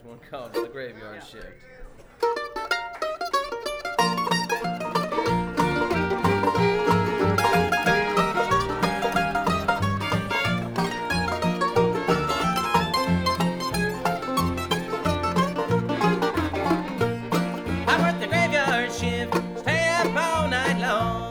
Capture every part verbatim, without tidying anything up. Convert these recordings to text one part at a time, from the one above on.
one called The Graveyard Shift. I work the graveyard shift, stay up all night long.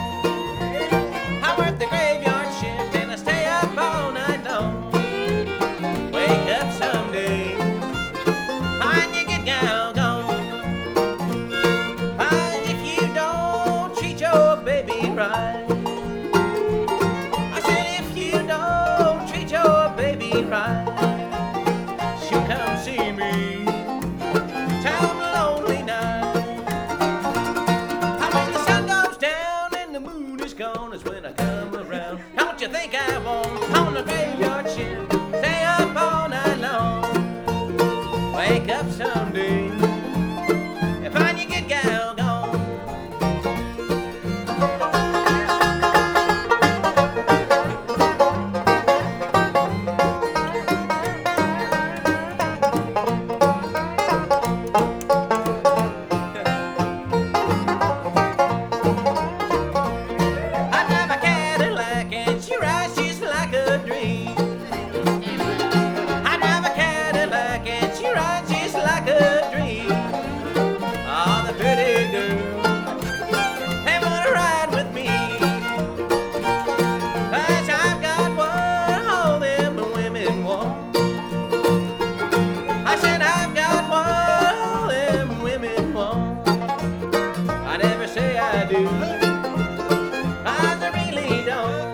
I work the graveyard shift and I stay up all night long. Wake up someday, find you get down gone. Find if you don't treat your baby right. I said if you don't treat your baby right, she'll come see me. Tell me lonely night. And when the sun goes down and the moon is gone is when I come around. Don't you think I won't on the graveyard shift? Stay up all night long. Wake up someday and find you get gal gone. I drive a Cadillac and she rides just like a dream. I drive a Cadillac and she rides just like a dream. Oh, the pretty girl, they wanna ride with me. 'Cause I've got what all them women want. I said I've got what all them women want. I never say I do, 'cause I really don't.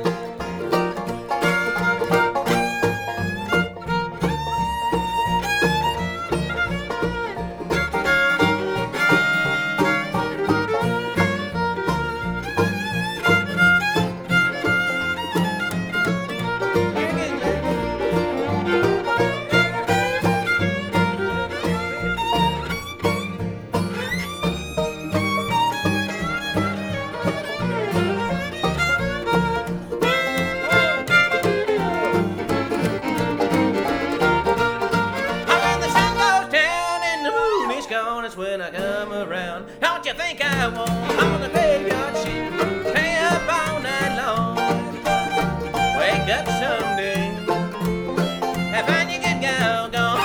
When the sun goes down and the moon is gone, it's when I come around. Don't you think I won't on the graveyard shift? Stay up all night long. Wake up someday and find you get gal gone.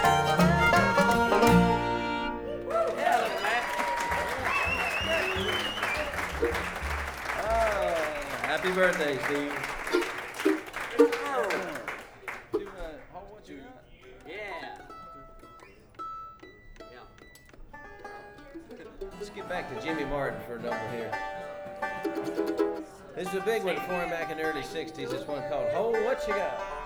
Happy birthday, Steve. Do, uh, oh, what you got? Yeah. Yeah. Let's get back to Jimmy Martin for a double here. This is a big one for him back in the early sixties. This one called Hold What You Got.